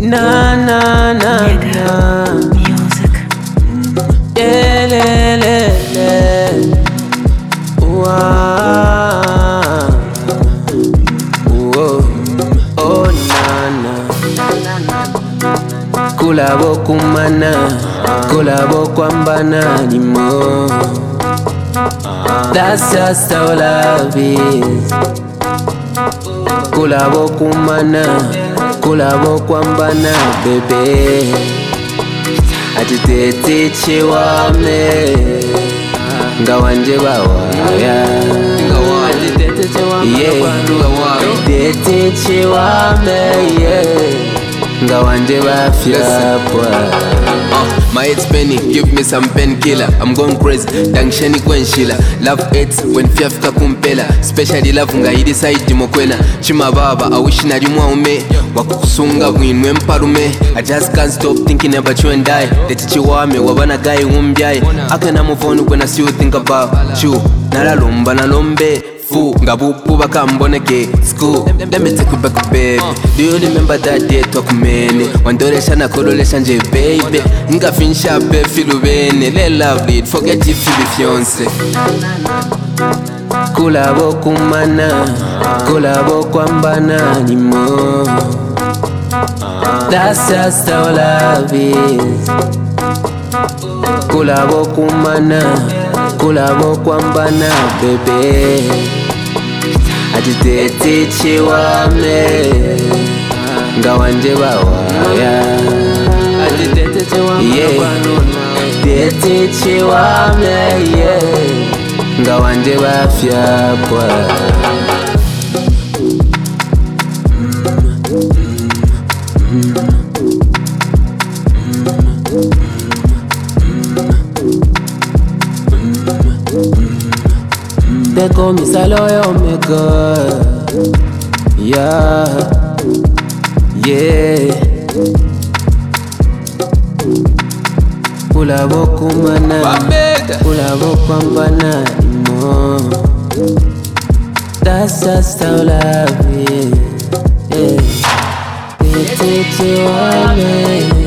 Na na na na music. yeah, le, le, le. Wow. Whoa. Oh na na kulabo kumana kulabo kwambana nimo. That's just how love is. Kulabo kumana kulabo kwambana bebe. Atitete chewame ngawanje bawaya. Atitete chewame Atitete chewame ngawanje bafyapwa. My head's spinning, give me some painkiller. I'm going crazy, dangsheni kwenshila. Love hates when fiafika kumpela. Especially love nga hidi side mokwena. Chima baba, I wish nari mwaume. Wakukusunga winwe mparume. I just can't stop thinking about you and I. Detichi wame, wabana guy umbyai. I can move on when I see you think about you. Nalalomba nalombe. Fu, ngabupu bakamboneke school. Let me take you back, baby. Do you remember that day talk many? Wandoresha na kololesha nje, baby. Nga finisha pe filu bene. Let love lead, forget if you be fiance. Kulabo kumana kulabo kwambana nimo. That's just how love is. Kulabo kumana kulabo kwambana bebe. Atitete chewame ngawanje bawaya. Atitete chewame ngawanje bafyapwa. They call me Saloy Omega. Yeah, yeah. Kulabo kumana kulabo kwambana mo. That's just how love is. Yeah. Tete wame